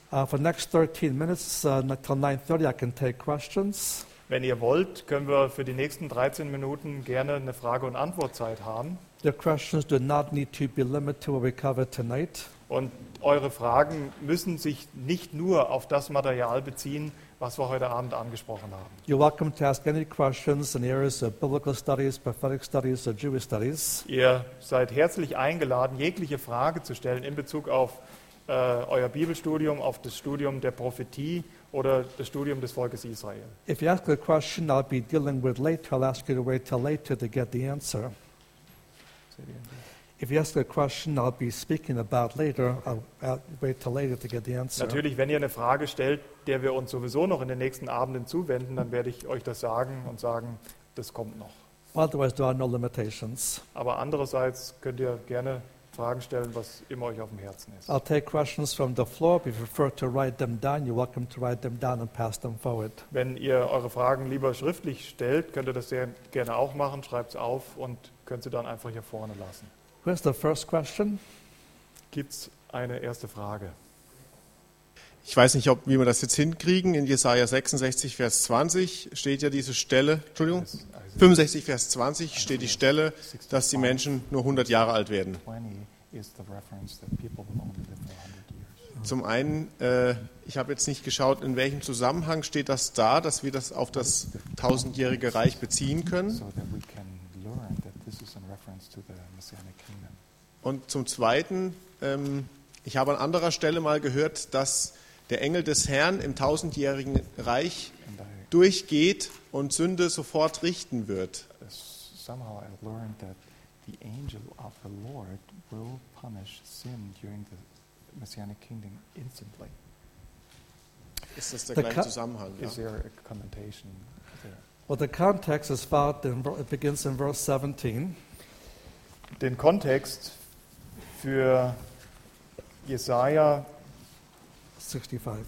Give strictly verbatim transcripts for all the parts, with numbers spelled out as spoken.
Uh, for the next thirteen minutes, uh, until nine thirty, I can take questions. Wenn ihr wollt, können wir für die nächsten dreizehn Minuten gerne eine Frage- und Antwortzeit haben. Your questions do not need to be limited to what we covered tonight. Und eure Fragen müssen sich nicht nur auf das Material beziehen, was wir heute Abend angesprochen haben. You're welcome to ask any questions in the areas of biblical studies, prophetic studies, or Jewish studies. Ihr seid herzlich eingeladen, jegliche Frage zu stellen in Bezug auf äh, euer Bibelstudium, auf das Studium der Prophetie oder das Studium des Volkes Israel. If you ask a question I'll be dealing with later, I'll ask you to wait till later to get the answer. If you ask a question I'll be speaking about later, I'll, I'll wait till later to get the answer. Natürlich, wenn ihr eine Frage stellt, der wir uns sowieso noch in den nächsten Abenden zuwenden, dann werde ich euch das sagen und sagen, das kommt noch. Otherwise, there are no limitations. Aber andererseits könnt ihr gerne Fragen stellen, was immer euch auf dem Herzen ist. I'll take questions from the floor. If you prefer to write them down, you're welcome to write them down and pass them forward. Wenn ihr eure Fragen lieber schriftlich stellt, könnt ihr das sehr gerne auch machen, schreibt es auf und könnt sie dann einfach hier vorne lassen. Where's the first question? Gibt es eine erste Frage? Ich weiß nicht, ob, wie wir das jetzt hinkriegen. In Jesaja sechsundsechzig, Vers zwanzig steht ja diese Stelle, Entschuldigung, fünfundsechzig, Vers zwanzig steht die Stelle, dass die Menschen nur hundert Jahre alt werden. Zum einen, äh, ich habe jetzt nicht geschaut, in welchem Zusammenhang steht das da, dass wir das auf das tausendjährige Reich beziehen können. Und zum Zweiten, ähm, ich habe an anderer Stelle mal gehört, dass der Engel des Herrn im tausendjährigen Reich durchgeht und Sünde sofort richten wird. Somehow I learned that the angel of the Lord will punish sin during the Messianic kingdom instantly. Ist das der The gleiche co- Zusammenhang? Ja? Is there a connotation there? Well, the context is found in, it begins in verse seventeen. Den Kontext für Jesaja sixty-five.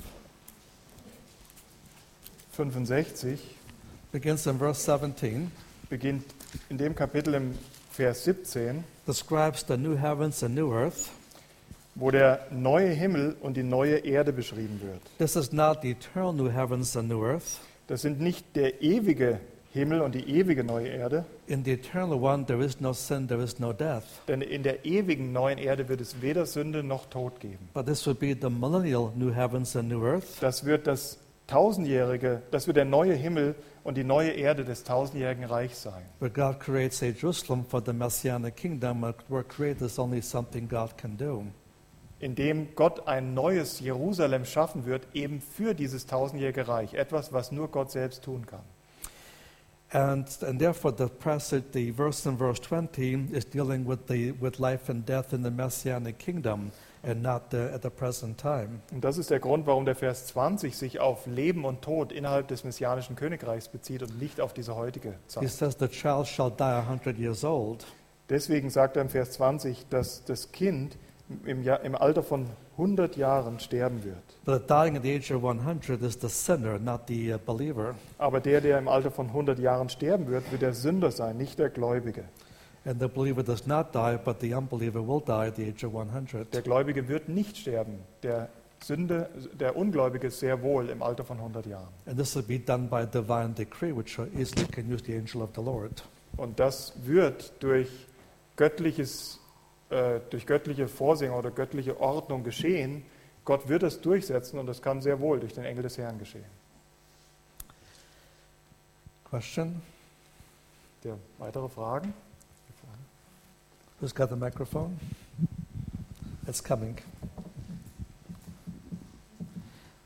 fünfundsechzig Begins in verse seventeen. beginnt in dem Kapitel im Vers siebzehn, Describes the new heavens and new earth. wo der neue Himmel und die neue Erde beschrieben wird. This is not the eternal new heavens and new earth. Das sind nicht der ewige Himmel und die ewige neue Erde, In the eternal one, there is no sin, there is no death. denn in der ewigen neuen Erde wird es weder Sünde noch Tod geben. But this would be the millennial new heavens and new earth. Das wird das tausendjährige, das wird der neue Himmel und die neue Erde des tausendjährigen Reichs sein. Where God creates a Jerusalem for the Messianic kingdom, where create is only something God can do. In dem Gott ein neues Jerusalem schaffen wird, eben für dieses tausendjährige Reich. Etwas, was nur Gott selbst tun kann. And, and therefore, the passage, the verse in verse twenty is dealing with the with life and death in the Messianic kingdom, and not the, at the present time. Und das ist der Grund, warum der Vers zwanzig sich auf Leben und Tod innerhalb des messianischen Königreichs bezieht und nicht auf diese heutige He Zeit. says the child shall die a hundred years old. Deswegen sagt er im Vers zwanzig, dass das Kind im, Jahr, im Alter von hundert Jahren sterben wird. But dying at the age of one hundred is the sinner, not the uh, believer. Aber der, der im Alter von hundert Jahren sterben wird, wird der Sünder sein, nicht der Gläubige. And the believer does not die, but the unbeliever will die at the age of one hundred. Der Gläubige wird nicht sterben. Der Sünde, der Ungläubige sehr wohl im Alter von hundert Jahren. And this will be done by divine decree, which easily can use the angel of the Lord. Und das wird durch göttliches, äh, durch göttliche Vorsehung oder göttliche Ordnung geschehen. Gott wird es durchsetzen und das kann sehr wohl durch den Engel des Herrn geschehen. Question? Der weitere Fragen? Who's got the microphone? It's coming.